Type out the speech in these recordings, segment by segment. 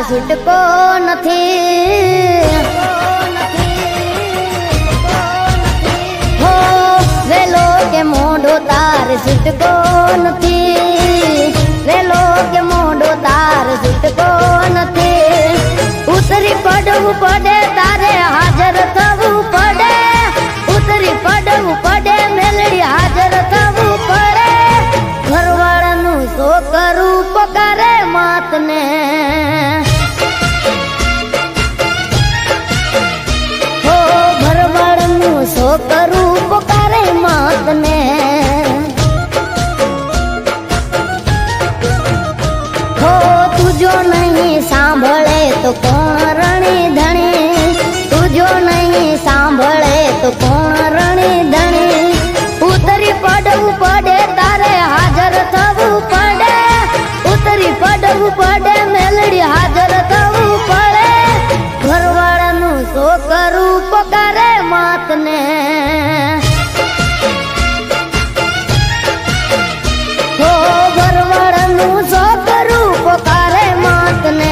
छूटको नथी। हो वेलो के मोढो तार छूटको नथी। वेलो के मोढो तार छूटको नथी। उतरी पड़वू पड़े तारे हाजर थवू पड़े। उतरी पड़वू पड़े मेलड़ी हाजर थवू पड़े। घरवाळानु शो करू पकारे मात ने। हो घरवाळानु शो करू पकारे मात ने। हो तुझो नहीं सांभळे तो कोण रणी धणी। तुझो नहीं सांभळे तो कोण रणी धणी। उतरी पड़वू पड़े तारे हाजर थवू पड़े। उतरी पड़वू पड़े मेलड़ी हाजर थवू पड़े। घरवाळानु शो करू पकारे मात ने। हो घरवाळानु शो करू पकारे मात ने।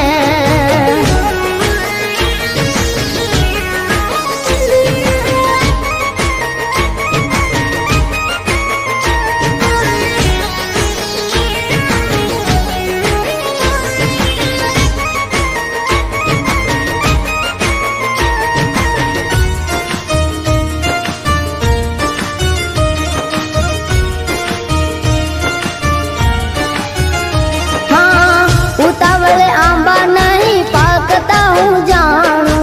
उतावले आंबा नहीं पाकता हूँ जानू।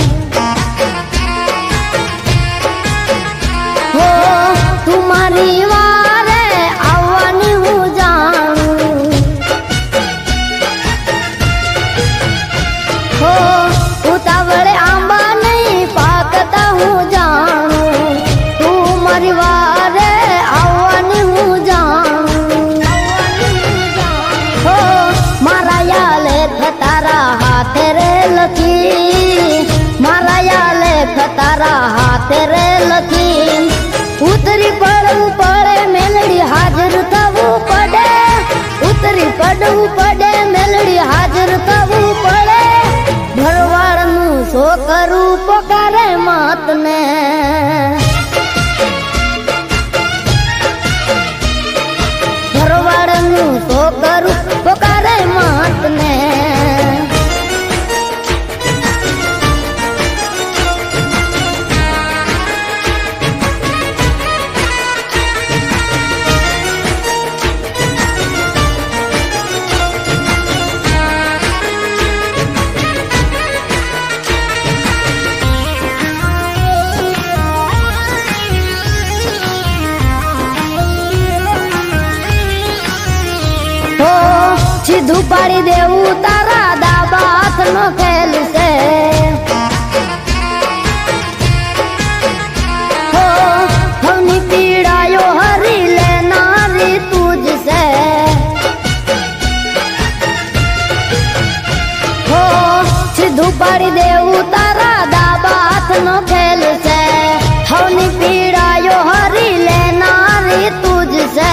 हो तुम्हारी वारे आवानी हूँ जानू। हो उतावले आंबा नहीं पाकता हूँ जानू। तुम्हारी वारे आवानी हूँ जानू। हो तारा हाथ रे लखी। माराया लेख तारा हाथ रे लखी। उतरी पड़वू पड़े मेलड़ी हाजर थवू पड़े। उतरी पड़वू पड़े मेलड़ी हाजर थवू पड़े। घरवाळानु शो करू पकारे मात ने। घरवाळानु शो करू पकारे मात ने। सीधू पाड़ी देवू तारा दाबा हाथ नो खेल से। हो हमनी पीड़ायो हरी ले नारी तुझसे। हो सीधू पाड़ी देवू तारा दाबा हाथ नो खेल से। हमनी पीड़ायो हरी ले नारी तुझसे।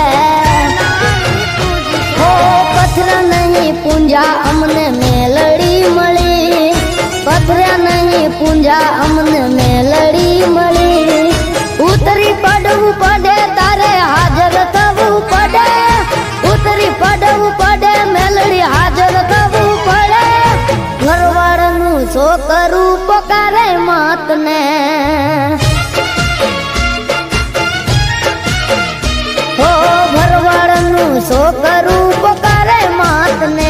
पथरा नहीं पूंजा अमने मेलड़ी मળી। पथरा नहीं पूंजा अमने मेलड़ी मળી। उतरी पड़वू पड़े तारे हाजर थवू पड़े। उतरी पड़वू पड़े मेलड़ी हाजर थवू पड़े। घरवाळानु शो करू पकारे मात ने। हो घरवाळानु शो करू पकारे मात ने।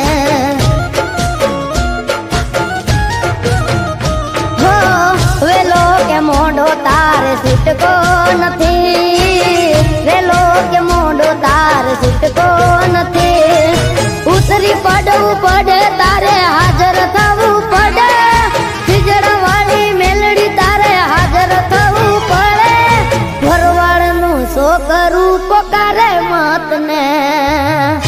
हो वेलो के मोढो तार छूटको नथी। वेलो के मोढो तार छूटको नथी। उतरी पड़वू पड़े तारे हाजर थवू पड़े। खिजड़ा वाली मेलड़ी तारे हाजर थवू पड़े। घरवाळानु शो करू पकारे मात ने।